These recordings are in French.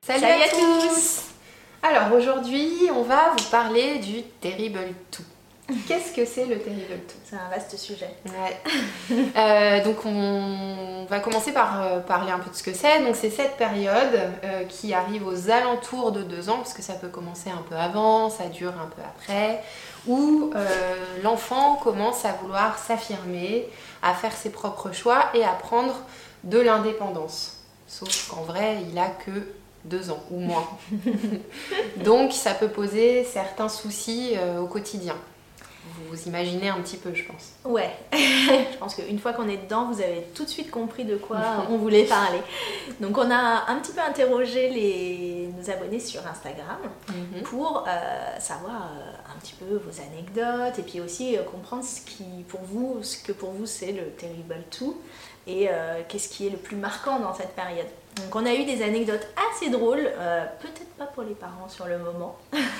Salut à tous. Alors aujourd'hui, on va vous parler du Terrible 2. Qu'est-ce que c'est le Terrible 2? C'est un vaste sujet. Ouais. Donc on va commencer par parler un peu de ce que c'est. Donc c'est cette période qui arrive aux alentours de 2 ans, parce que ça peut commencer un peu avant, ça dure un peu après, où l'enfant commence à vouloir s'affirmer, à faire ses propres choix et à prendre de l'indépendance. Sauf qu'en vrai, il a que 2 ans ou moins. Donc ça peut poser certains soucis au quotidien. Vous imaginez un petit peu, je pense. Ouais, je pense qu'une fois qu'on est dedans, vous avez tout de suite compris de quoi on voulait parler. Donc on a un petit peu interrogé nos abonnés sur Instagram pour savoir un petit peu vos anecdotes et puis aussi comprendre ce que pour vous c'est le Terrible 2 et qu'est-ce qui est le plus marquant dans cette période. Donc on a eu des anecdotes assez drôles, peut-être pas pour les parents sur le moment,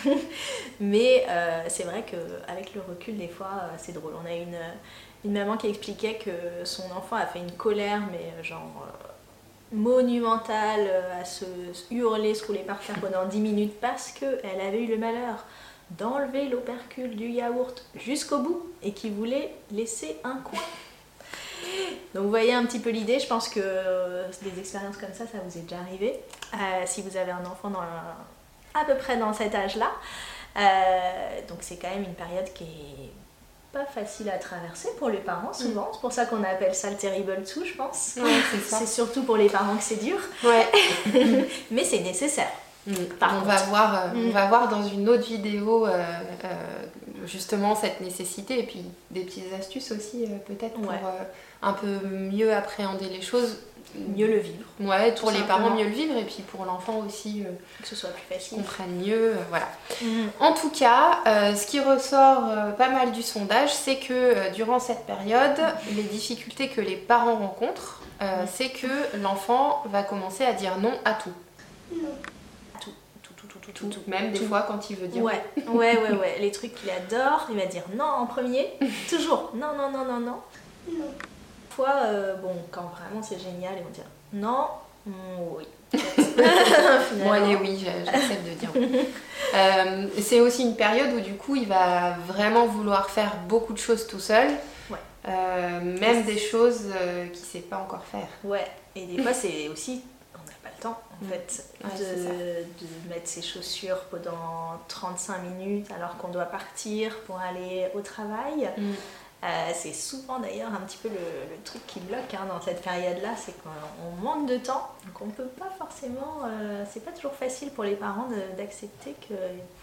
mais c'est vrai qu'avec le recul des fois c'est drôle. On a une maman qui expliquait que son enfant a fait une colère mais genre monumentale, à se hurler, se rouler par terre pendant 10 minutes parce qu'elle avait eu le malheur d'enlever l'opercule du yaourt jusqu'au bout et qu'il voulait laisser un coin. Donc vous voyez un petit peu l'idée, je pense que des expériences comme ça vous est déjà arrivé. Si vous avez un enfant à peu près dans cet âge-là. Donc c'est quand même une période qui est pas facile à traverser pour les parents souvent. C'est pour ça qu'on appelle ça le Terrible 2, je pense. Ouais, c'est ça. C'est surtout pour les parents que c'est dur. Ouais. Mais c'est nécessaire. On va voir dans une autre vidéo justement cette nécessité et puis des petites astuces aussi peut-être pour un peu mieux appréhender les choses. Mieux le vivre. Ouais, pour les parents mieux le vivre et puis pour l'enfant aussi que ce soit plus facile. Comprenne mieux, voilà. En tout cas, ce qui ressort pas mal du sondage, c'est que durant cette période, les difficultés que les parents rencontrent, c'est que l'enfant va commencer à dire non à tout. Non. Tout. Même des fois quand il veut dire ouais. Les trucs qu'il adore, il va dire non en premier, toujours non. Fois, quand vraiment c'est génial, ils vont dire non, oui. Bon allez, oui, j'accepte de dire oui. C'est aussi une période où du coup il va vraiment vouloir faire beaucoup de choses tout seul. Même des choses qu'il ne sait pas encore faire. Ouais, et des fois c'est aussi... temps en fait de mettre ses chaussures pendant 35 minutes alors qu'on doit partir pour aller au travail. C'est souvent d'ailleurs un petit peu le truc qui bloque dans cette période-là, c'est qu'on manque de temps, donc on peut pas forcément, c'est pas toujours facile pour les parents d'accepter que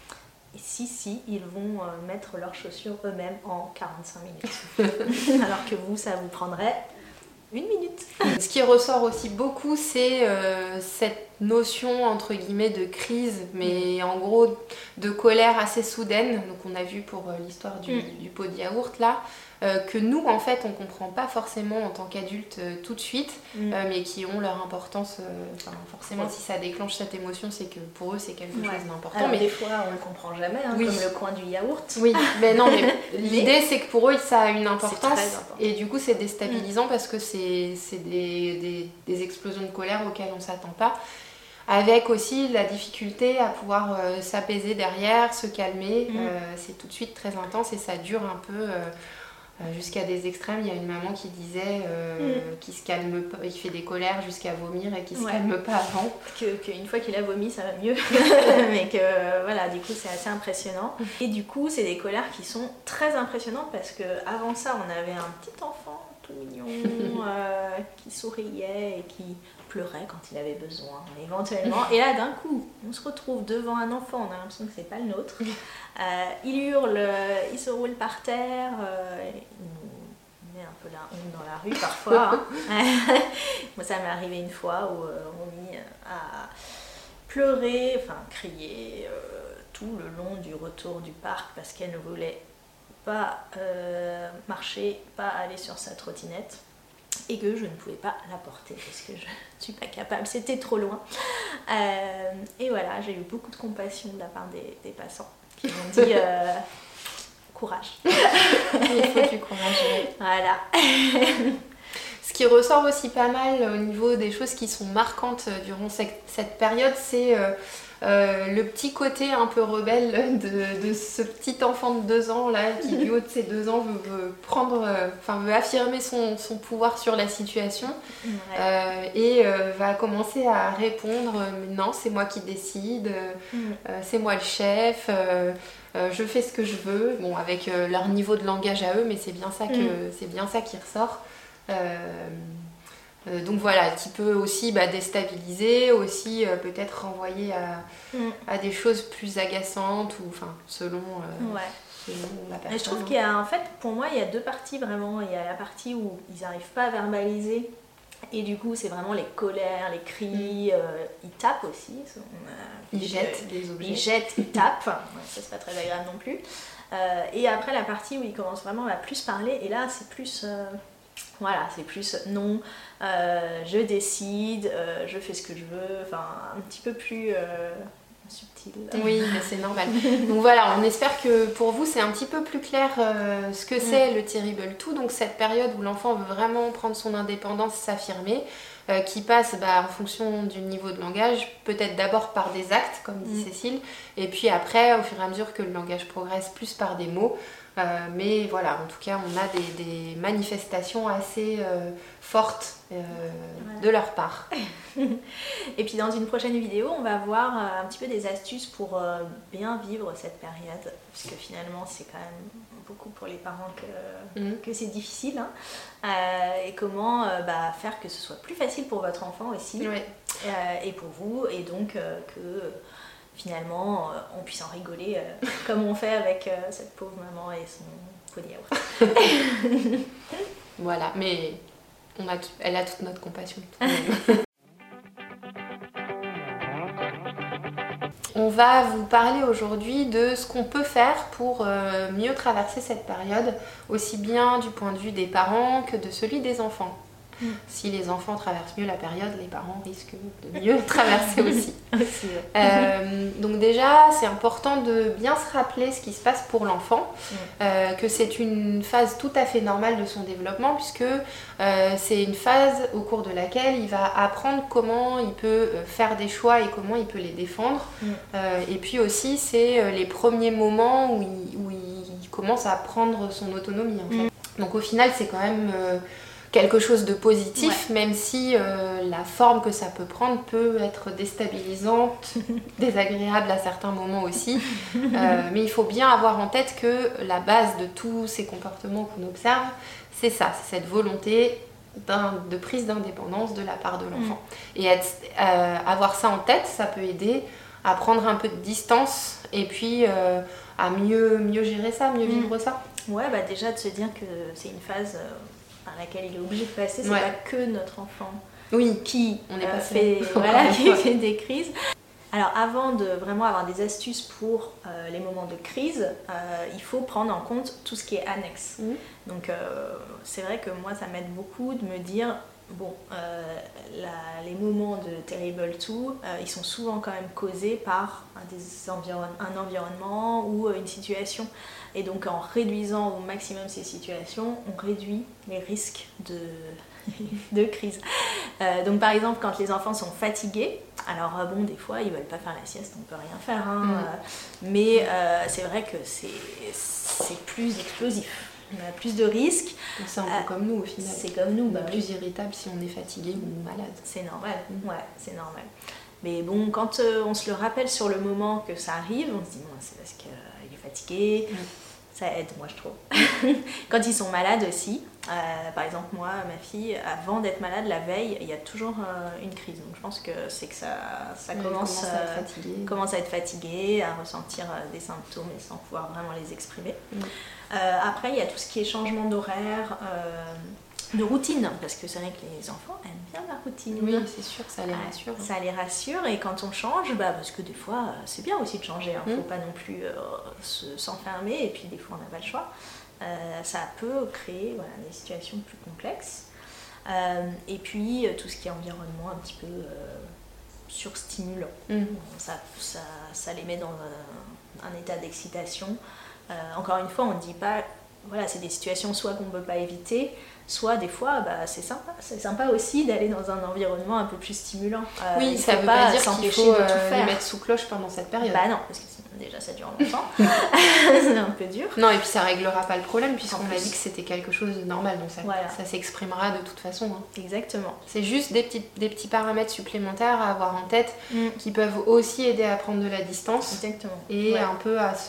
si ils vont mettre leurs chaussures eux-mêmes en 45 minutes alors que vous, ça vous prendrait 1 minute. Ce qui ressort aussi beaucoup, c'est cette notion entre guillemets de crise, mais en gros de colère assez soudaine. Donc on a vu pour l'histoire du pot de yaourt là, que nous en fait on comprend pas forcément en tant qu'adultes tout de suite, mais qui ont leur importance. Forcément si ça déclenche cette émotion, c'est que pour eux c'est quelque chose d'important. Alors, mais des fois on le comprend jamais, comme le coin du yaourt. Oui, mais non, mais l'idée c'est que pour eux ça a une importance et du coup c'est déstabilisant parce que c'est des explosions de colère auxquelles on s'attend pas. Avec aussi la difficulté à pouvoir s'apaiser derrière, se calmer. C'est tout de suite très intense et ça dure un peu jusqu'à des extrêmes. Il y a une maman qui disait qu'il se calme pas, il fait des colères jusqu'à vomir et qu'il se calme pas avant. Qu'une fois qu'il a vomi, ça va mieux. Mais que voilà, du coup c'est assez impressionnant. Et du coup c'est des colères qui sont très impressionnantes parce qu'avant ça on avait un petit enfant tout mignon qui souriait et qui pleurait quand il avait besoin éventuellement, et là d'un coup on se retrouve devant un enfant, on a l'impression que c'est pas le nôtre, il hurle, il se roule par terre, il met un peu la honte dans la rue parfois. Moi ça m'est arrivé une fois où on mit à pleurer, enfin crier tout le long du retour du parc parce qu'elle ne voulait pas marcher, pas aller sur sa trottinette et que je ne pouvais pas la porter parce que je ne suis pas capable, c'était trop loin. Et voilà, j'ai eu beaucoup de compassion de la part des passants qui m'ont dit courage. Il faut du courage. Voilà. Ce qui ressort aussi pas mal au niveau des choses qui sont marquantes durant cette période, c'est le petit côté un peu rebelle de ce petit enfant de 2 ans là, qui du haut de ses 2 ans veut affirmer son pouvoir sur la situation et va commencer à répondre non, c'est moi qui décide, c'est moi le chef, je fais ce que je veux, bon, avec leur niveau de langage à eux, mais c'est bien ça qui ressort. Donc voilà, qui peut aussi déstabiliser, aussi peut-être renvoyer à des choses plus agaçantes, ou selon la personne. Et je trouve qu'il y a, en fait, pour moi, il y a 2 parties vraiment. Il y a la partie où ils n'arrivent pas à verbaliser, et du coup c'est vraiment les colères, les cris, ils tapent aussi. Ils jettent des objets. Ils jettent, ils tapent, ça c'est pas très agréable non plus. Et après la partie où ils commencent vraiment à plus parler, et là c'est plus... c'est plus non, je décide, je fais ce que je veux, un petit peu plus subtil. Oui, mais c'est normal. Donc voilà, on espère que pour vous c'est un petit peu plus clair ce que c'est le Terrible 2, donc cette période où l'enfant veut vraiment prendre son indépendance, s'affirmer, qui passe en fonction du niveau de langage, peut-être d'abord par des actes, comme dit Cécile, et puis après, au fur et à mesure que le langage progresse, plus par des mots. Mais voilà, en tout cas, on a des manifestations assez fortes de leur part. Et puis dans une prochaine vidéo, on va voir un petit peu des astuces pour bien vivre cette période, parce que finalement, c'est quand même beaucoup pour les parents que c'est difficile. Et comment faire que ce soit plus facile pour votre enfant aussi, et pour vous, et donc que... finalement, on puisse en rigoler comme on fait avec cette pauvre maman et son pot de yaourt. Voilà, mais elle a toute notre compassion. On va vous parler aujourd'hui de ce qu'on peut faire pour mieux traverser cette période, aussi bien du point de vue des parents que de celui des enfants. Si les enfants traversent mieux la période, les parents risquent de mieux traverser aussi. Donc déjà, c'est important de bien se rappeler ce qui se passe pour l'enfant, que c'est une phase tout à fait normale de son développement, puisque c'est une phase au cours de laquelle il va apprendre comment il peut faire des choix et comment il peut les défendre. Et puis aussi, c'est les premiers moments où il commence à prendre son autonomie, en fait. Donc au final, c'est quand même... quelque chose de positif, même si la forme que ça peut prendre peut être déstabilisante, désagréable à certains moments aussi. Mais il faut bien avoir en tête que la base de tous ces comportements qu'on observe, c'est ça, c'est cette volonté de prise d'indépendance de la part de l'enfant. Et avoir ça en tête, ça peut aider à prendre un peu de distance et puis à mieux gérer ça, mieux vivre ça. Ouais, déjà de se dire que c'est une phase... par laquelle il est obligé de passer, c'est pas que notre enfant qui fait des crises. Alors avant de vraiment avoir des astuces pour les moments de crise, il faut prendre en compte tout ce qui est annexe. Donc c'est vrai que moi ça m'aide beaucoup de me dire, les moments de Terrible 2, ils sont souvent quand même causés par un environnement ou une situation. Et donc en réduisant au maximum ces situations, on réduit les risques de crise. Donc par exemple, quand les enfants sont fatigués, alors des fois ils veulent pas faire la sieste, on peut rien faire, mais c'est vrai que c'est plus explosif. On a plus de risques. C'est un peu comme nous au final. C'est comme nous. On est plus irritable si on est fatigué ou malade. C'est normal, c'est normal. Mais bon, quand on se le rappelle sur le moment que ça arrive, on se dit c'est parce qu'il est fatigué. Ça aide, moi je trouve. Quand ils sont malades aussi, par exemple moi, ma fille, avant d'être malade la veille, il y a toujours une crise. Donc je pense que c'est que ça commence à être fatigué, à ressentir des symptômes et sans pouvoir vraiment les exprimer. Après, il y a tout ce qui est changement d'horaire, de routine, parce que c'est vrai que les enfants aiment bien la routine. Oui, c'est sûr, ça les rassure. Ça les rassure, et quand on change, parce que des fois, c'est bien aussi de changer, il ne faut pas non plus s'enfermer, et puis des fois on n'a pas le choix. Ça peut créer des situations plus complexes. Et puis tout ce qui est environnement un petit peu surstimulant. Ça les met dans un état d'excitation. Encore une fois, on ne dit pas voilà, c'est des situations soit qu'on ne peut pas éviter, soit des fois c'est sympa aussi d'aller dans un environnement un peu plus stimulant. Oui, ça veut pas dire qu'il faut de tout faire. les mettre sous cloche pendant cette période. Bah non, parce que déjà ça dure longtemps, c'est un peu dur. Non, et puis ça réglera pas le problème puisqu'on a dit que c'était quelque chose de normal, donc ça s'exprimera de toute façon. Hein. Exactement. C'est juste des petits paramètres supplémentaires à avoir en tête qui peuvent aussi aider à prendre de la distance. Exactement. Et un peu à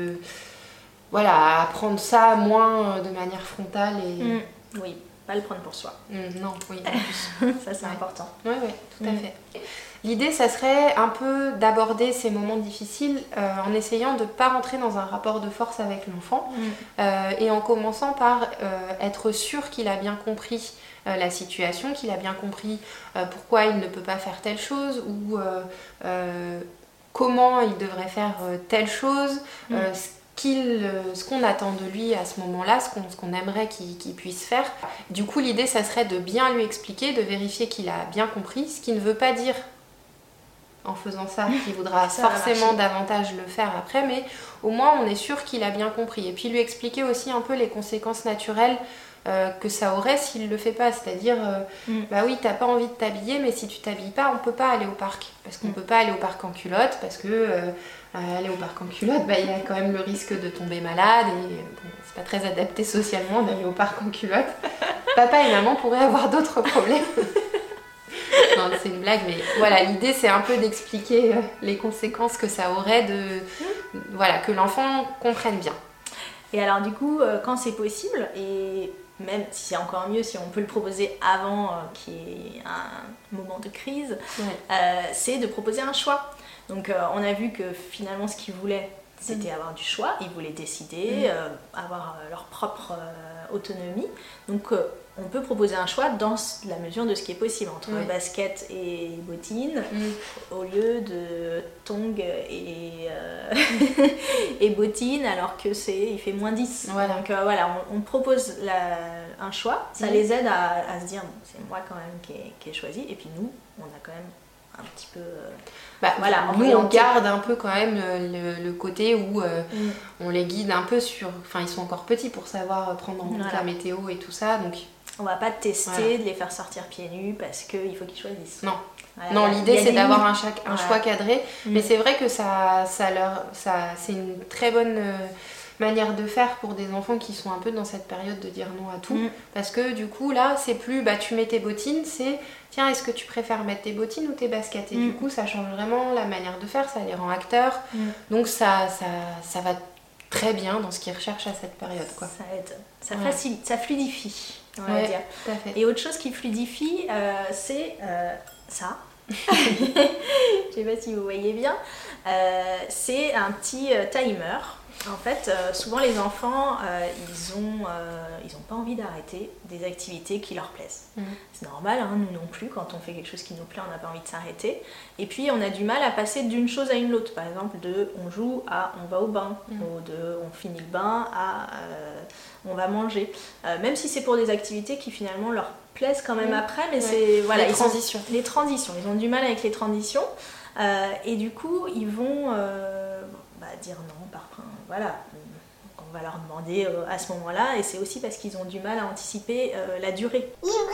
à prendre ça moins de manière frontale et... Oui, pas le prendre pour soi. Non, oui. Ça c'est important. Oui, tout à fait. L'idée, ça serait un peu d'aborder ces moments difficiles en essayant de ne pas rentrer dans un rapport de force avec l'enfant et en commençant par être sûr qu'il a bien compris la situation, qu'il a bien compris pourquoi il ne peut pas faire telle chose ou comment il devrait faire telle chose, ce qu'on attend de lui à ce moment-là, ce qu'on aimerait qu'il puisse faire. Du coup, l'idée, ça serait de bien lui expliquer, de vérifier qu'il a bien compris, ce qui ne veut pas dire en faisant ça qu'il voudra forcément davantage le faire après, mais au moins on est sûr qu'il a bien compris. Et puis lui expliquer aussi un peu les conséquences naturelles que ça aurait s'il le fait pas, c'est-à-dire bah oui, t'as pas envie de t'habiller, mais si tu t'habilles pas, on peut pas aller au parc, parce qu'on peut pas aller au parc en culotte, parce que aller au parc en culotte, bah il y a quand même le risque de tomber malade et bon, c'est pas très adapté socialement d'aller au parc en culotte. Papa et maman pourraient avoir d'autres problèmes. Non, c'est une blague, mais voilà, l'idée c'est un peu d'expliquer les conséquences que ça aurait que l'enfant comprenne bien. Et alors du coup, quand c'est possible, et même si c'est encore mieux si on peut le proposer avant qu'il y ait un moment de crise, c'est de proposer un choix. Donc on a vu que finalement ce qu'ils voulaient, c'était avoir du choix, ils voulaient décider, avoir leur propre autonomie. Donc on peut proposer un choix dans la mesure de ce qui est possible, entre basket et bottines, au lieu de tongs et bottines, alors que il fait moins 10. Voilà. Donc on propose un choix, ça les aide à se dire, bon, c'est moi quand même qui ai choisi, et puis nous, on a quand même un petit peu... nous on garde un peu quand même le côté où on les guide un peu sur... Enfin, ils sont encore petits pour savoir prendre en compte la météo et tout ça, donc... On va pas tester de les faire sortir pieds nus parce qu'il faut qu'ils choisissent. Non. Non, l'idée c'est d'avoir un choix cadré, mais c'est vrai que c'est une très bonne manière de faire pour des enfants qui sont un peu dans cette période de dire non à tout, parce que du coup là c'est plus tu mets tes bottines, c'est tiens, est-ce que tu préfères mettre tes bottines ou tes baskets, et du coup ça change vraiment la manière de faire, ça les rend acteurs, donc ça va très bien dans ce qu'ils recherchent à cette période, quoi. Ça aide, ça facilite, ça fluidifie, on va dire. Tout à fait. Et autre chose qui fluidifie, c'est ça. Je sais pas si vous voyez bien. C'est un petit timer. En fait, souvent les enfants, ils ont pas envie d'arrêter des activités qui leur plaisent. C'est normal, hein, nous non plus, quand on fait quelque chose qui nous plaît, on n'a pas envie de s'arrêter. Et puis on a du mal à passer d'une chose à une autre. Par exemple, on joue à on va au bain, ou on finit le bain à on va manger. Même si c'est pour des activités qui finalement leur plaisent quand même après, mais c'est les transitions. Les transitions, ils ont du mal avec les transitions. Et du coup, ils vont dire non par principe. Voilà, donc on va leur demander à ce moment-là, et c'est aussi parce qu'ils ont du mal à anticiper la durée.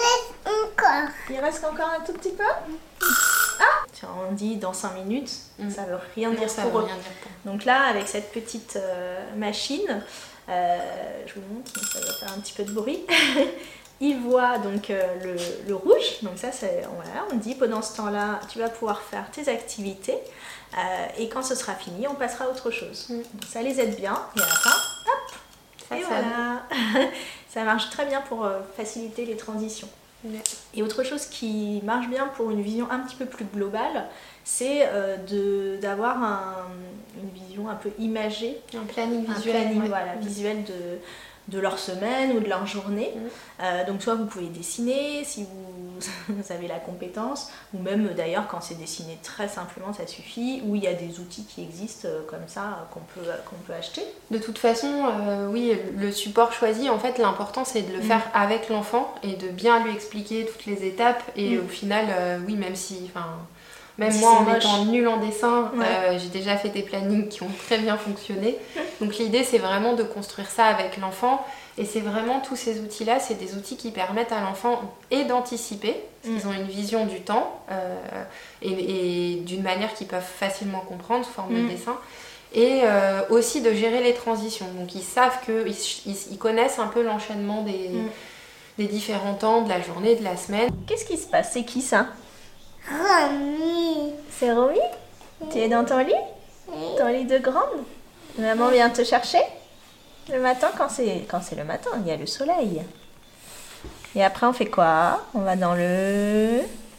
Il reste encore un tout petit peu. Tiens, on dit dans 5 minutes, ça veut rien dire pour eux. Donc là, avec cette petite machine, je vous montre, ça va faire un petit peu de bruit. Il voit donc le rouge, donc ça on dit pendant ce temps-là tu vas pouvoir faire tes activités et quand ce sera fini on passera à autre chose. Donc ça les aide bien, et à la fin, hop, et voilà. Ça marche très bien pour faciliter les transitions. Et autre chose qui marche bien pour une vision un petit peu plus globale, c'est d'avoir une vision un peu imagée, un planning visuel, visuel de leur semaine ou de leur journée. Donc soit vous pouvez dessiner si vous avez la compétence, ou même d'ailleurs quand c'est dessiné très simplement ça suffit, ou il y a des outils qui existent comme ça qu'on peut acheter. De toute façon, oui, le support choisi, en fait l'important c'est de le faire avec l'enfant et de bien lui expliquer toutes les étapes, et au final, oui, même si... Même Si moi, c'est en moche. étant nulle en dessin, Ouais. j'ai déjà fait des plannings qui ont très bien fonctionné. Donc l'idée, c'est vraiment de construire ça avec l'enfant. Et c'est vraiment tous ces outils-là, c'est des outils qui permettent à l'enfant et d'anticiper, parce qu'ils ont une vision du temps, et d'une manière qu'ils peuvent facilement comprendre sous forme de dessin. Et aussi de gérer les transitions. Donc ils savent ils connaissent un peu l'enchaînement des différents temps de la journée, de la semaine. Qu'est-ce qui se passe? C'est qui ça? Romy. C'est Romy? Tu es dans ton lit? Ton lit de grande? Maman vient te chercher? Le matin, quand c'est le matin, il y a le soleil. Et après, on fait quoi? On va dans le...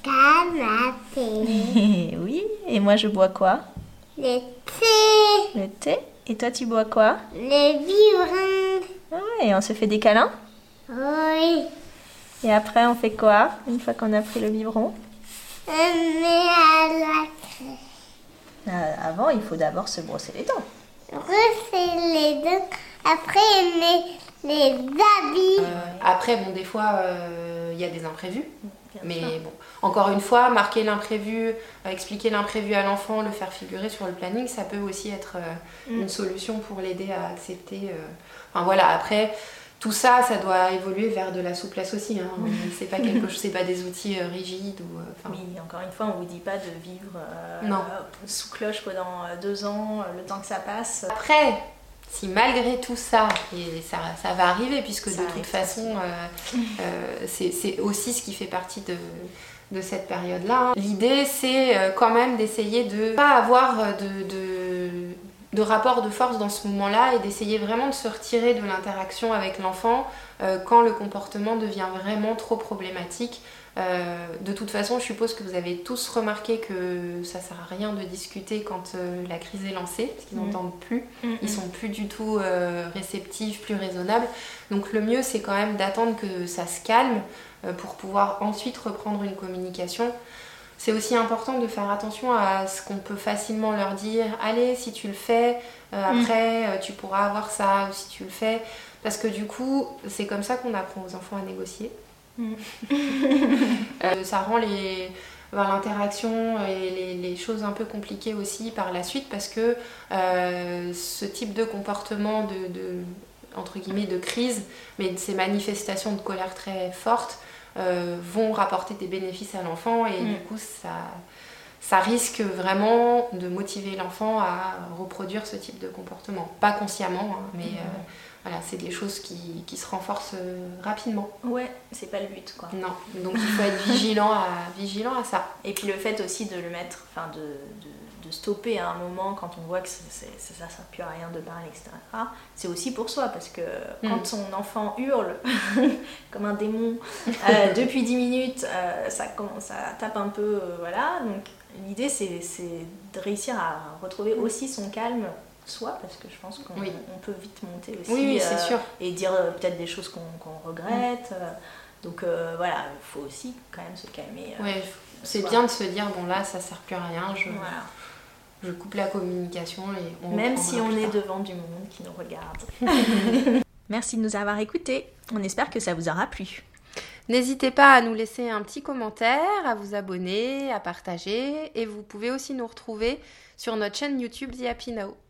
Canapé. Oui, et moi je bois quoi? Le thé. Le thé. Et toi, tu bois quoi? Le biberon. Ah ouais, et on se fait des câlins? Oui. Et après, on fait quoi? Une fois qu'on a pris le biberon? On met à la crème. Avant, il faut d'abord se brosser les dents. Brosser les dents. Après, on met les habits. Après, bon, des fois, il y a des imprévus. Bien Mais sûr. bon, encore une fois, marquer l'imprévu, expliquer l'imprévu à l'enfant, le faire figurer sur le planning, ça peut aussi être une solution pour l'aider à accepter. Enfin voilà, après, tout ça, ça doit évoluer vers de la souplesse aussi. Hein. C'est pas quelque chose, c'est pas des outils rigides ou. Oui, encore une fois, on vous dit pas de vivre Non. sous cloche pendant 2 ans, le temps que ça passe. Après, si malgré tout ça, et ça va arriver, puisque Ça de arrive toute façon, c'est aussi ce qui fait partie de cette période-là. Hein. L'idée, c'est quand même d'essayer de ne pas avoir de rapport de force dans ce moment-là et d'essayer vraiment de se retirer de l'interaction avec l'enfant quand le comportement devient vraiment trop problématique. De toute façon, je suppose que vous avez tous remarqué que ça sert à rien de discuter quand la crise est lancée, parce qu'ils n'entendent plus, ils sont plus du tout réceptifs, plus raisonnables. Donc le mieux, c'est quand même d'attendre que ça se calme pour pouvoir ensuite reprendre une communication. C'est aussi important de faire attention à ce qu'on peut facilement leur dire. Allez, si tu le fais, après tu pourras avoir ça, ou si tu le fais. Parce que du coup, c'est comme ça qu'on apprend aux enfants à négocier. Ça rend l'interaction et les choses un peu compliquées aussi par la suite parce que ce type de comportement entre guillemets de crise, mais ces manifestations de colère très fortes vont rapporter des bénéfices à l'enfant et du coup ça risque vraiment de motiver l'enfant à reproduire ce type de comportement. Pas consciemment, hein, mais voilà, c'est des choses qui se renforcent rapidement. Ouais, c'est pas le but, quoi. Non, donc il faut être vigilant à ça. Et puis le fait aussi de le mettre, enfin de stopper à un moment quand on voit que ça sert plus à rien de parler, etc. C'est aussi pour soi, parce que quand son enfant hurle comme un démon depuis 10 minutes, ça tape un peu, voilà. Donc l'idée c'est de réussir à retrouver aussi son calme soi, parce que je pense qu'on peut vite monter aussi, oui, c'est sûr. et dire peut-être des choses qu'on regrette. Donc voilà, il faut aussi quand même se calmer. Ouais, c'est bien de se dire, bon là ça sert plus à rien, je coupe la communication et on même reprendra si on plus est tard. devant du monde qui nous regarde. Merci de nous avoir écoutés. On espère que ça vous aura plu. N'hésitez pas à nous laisser un petit commentaire, à vous abonner, à partager et vous pouvez aussi nous retrouver sur notre chaîne YouTube The Happy Now.